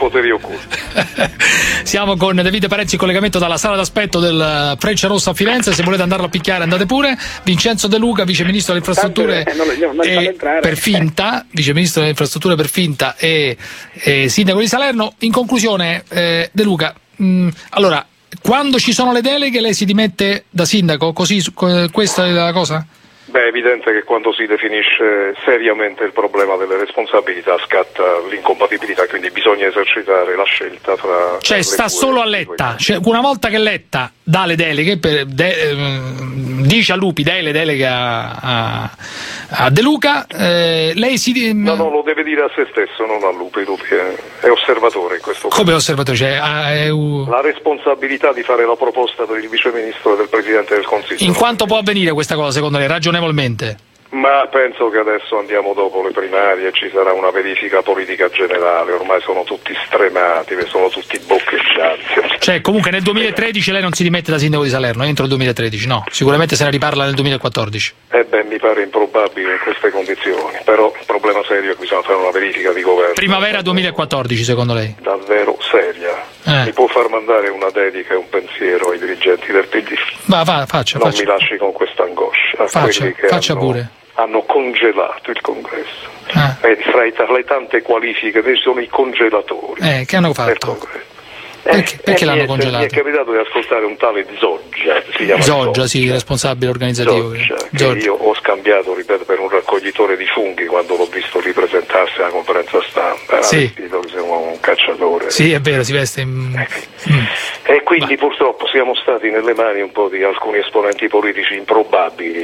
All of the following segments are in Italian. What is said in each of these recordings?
poteri occulti. Siamo con Davide Parenzi in collegamento dalla sala d'aspetto del Frecciarossa a Firenze. Se volete andarlo a picchiare andate pure. Vincenzo De Luca, vice ministro delle infrastrutture per finta, vice ministro delle infrastrutture per finta e sindaco di Salerno. In conclusione, De Luca, allora, quando ci sono le deleghe lei si dimette da sindaco? Così questa è la cosa? Beh, è evidente che quando si definisce seriamente il problema delle responsabilità scatta l'incompatibilità, quindi bisogna esercitare la scelta tra... Cioè sta solo a Letta, cioè, una volta che Letta dà le deleghe, dice a Lupi dai le deleghe a De Luca, lei si... No, lo deve dire a se stesso, non a Lupi. Lupi è osservatore in questo caso. Come osservatore? Cioè, la responsabilità di fare la proposta per il viceministro e del Presidente del Consiglio. In quanto può avvenire questa cosa, secondo lei, ragionevolmente? Ma penso che adesso andiamo dopo le primarie e ci sarà una verifica politica generale, ormai sono tutti stremati, sono tutti boccheggianti. Cioè comunque nel 2013 lei non si dimette da sindaco di Salerno, entro il 2013, no? Sicuramente se ne riparla nel 2014. Mi pare improbabile in queste condizioni, però il problema serio è che bisogna fare una verifica di governo. Primavera 2014 secondo lei? Davvero seria. Mi può far mandare una dedica e un pensiero ai dirigenti del PD? Faccia. Mi lasci con questa angoscia. Faccia pure. Hanno congelato il congresso. Tra le tante qualifiche ci sono i congelatori. Che hanno fatto? Del congresso. Perché l'hanno congelato? Mi è capitato di ascoltare un tale Zoggia, si chiama Zoggia, sì, responsabile organizzativo. Zoggia. Io ho scambiato, ripeto, per un raccoglitore di funghi quando l'ho visto ripresentarsi alla conferenza stampa. Sì. Vestito che sembra un cacciatore. Sì, è vero, si veste E quindi purtroppo siamo stati nelle mani un po' di alcuni esponenti politici improbabili.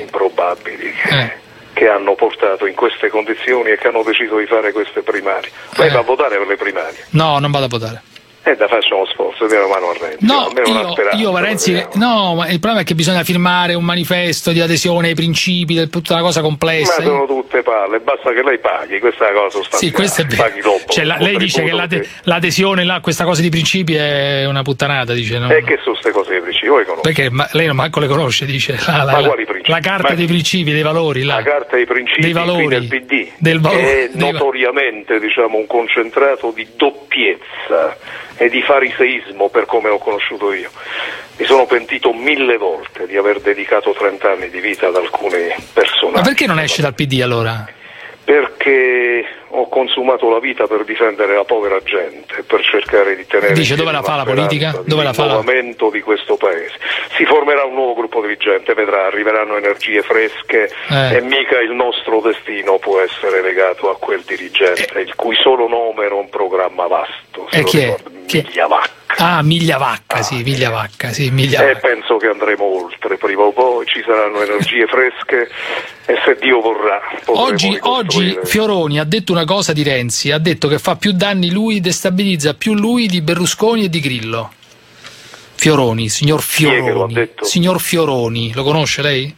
Che hanno portato in queste condizioni e che hanno deciso di fare queste primarie. Lei va a votare per le primarie? No, non vado a votare. Da faccio uno sforzo, diamo una mano a Renzi. No, Renzi, no, ma il problema è che bisogna firmare un manifesto di adesione ai principi, tutta una cosa complessa. Ma sono tutte palle, basta che lei paghi, questa è la cosa sostanziale. Sì, questo è vero. Paghi dopo, cioè, lei dice che l'adesione là, questa cosa di principi è una puttanata, dice, no? E che sono queste cose dei principi? Voi conosco. Perché lei non manco le conosce, dice. Quali principi? La carta dei principi, dei valori, là. La carta dei principi dei valori del PD, che è notoriamente, un concentrato di doppiezza e di fariseismo per come l'ho conosciuto io. Mi sono pentito 1000 volte di aver dedicato 30 anni di vita ad alcune persone. Ma perché non esce dal PD allora? Perché ho consumato la vita per difendere la povera gente, per cercare di tenere... Dice dove la fa la politica? Dove la fa il rinnovamento di questo paese. Si formerà un nuovo gruppo dirigente, vedrà, arriveranno energie fresche e mica il nostro destino può essere legato a quel dirigente, il cui solo nome era un programma vasto. E chi è? Migliavacca. Migliavacca, sì, Migliavacca. E penso che andremo oltre, prima o poi ci saranno energie fresche e se Dio vorrà. Oggi Fioroni ha detto una cosa di Renzi, ha detto che fa più danni lui, destabilizza più lui di Berlusconi e di Grillo. Fioroni, signor Fioroni. Chi è che l'ha detto? Signor Fioroni, lo conosce lei?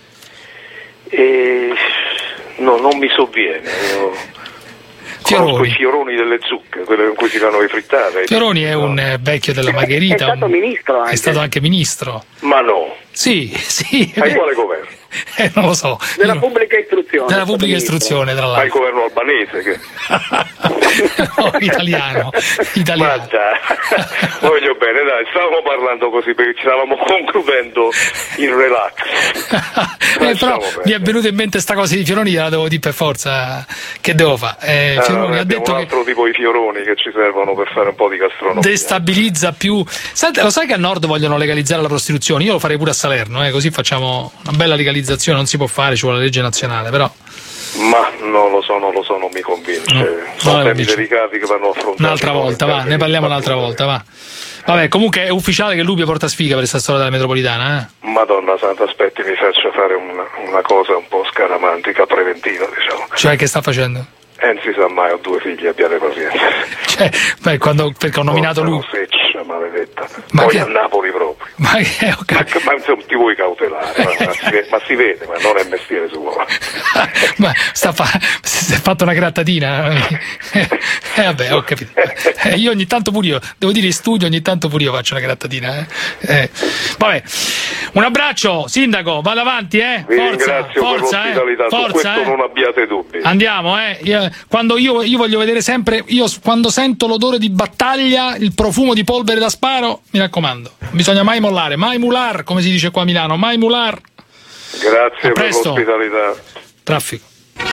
No, non mi sovviene. Conosco i fioroni delle zucche, quelle con cui si fanno le frittate. Fioroni è un vecchio della Margherita. È stato ministro anche. È stato anche ministro. Ma no. Sì. Ma quale governo? Non lo so. Della pubblica istruzione. Della pubblica istruzione, tra l'altro. Ma il governo albanese che... No, italiano. Ma già, voglio bene, dai, stavamo parlando così perché ci stavamo concludendo in relax. Però mi è venuta in mente sta cosa di Fioroni, la devo dire per forza, che devo fare? Fioroni ha detto un altro tipo di fioroni che ci servono per fare un po' di gastronomia. Destabilizza più. Lo sai che a nord vogliono legalizzare la prostituzione? Io lo farei pure a Salerno, così facciamo una bella legalizzazione, non si può fare, ci vuole la legge nazionale, però. Ma non lo so, non mi convince. Sono temi delicati che vanno affrontati. Un'altra volta, va, ne parliamo un'altra volta, va. Vabbè, comunque è ufficiale che Lupi porta sfiga per questa storia della metropolitana, Madonna santa, aspetti, mi faccia fare una cosa un po' scaramantica, preventiva, diciamo. Cioè, che sta facendo? Non si sa mai, ho 2 figli, abbiate pazienza. Perché ho nominato Lupi. maledetta. Poi a Napoli proprio. Ma insomma, ti vuoi cautelare, ma si vede, ma non è mestiere suo. Ma si è fatto una grattatina. Vabbè, ho capito. Io ogni tanto pure io, devo dire in studio, ogni tanto pure io faccio una grattatina. Vabbè, un abbraccio, sindaco, vada avanti, Vi ringrazio per l'ospitalità, su questo non abbiate dubbi. Andiamo, quando io voglio vedere sempre, quando sento l'odore di battaglia, il profumo di polvere da sparo, mi raccomando, bisogna mai mollare, mai mular, come si dice qua a Milano, mai mular. Grazie per l'ospitalità. Traffico.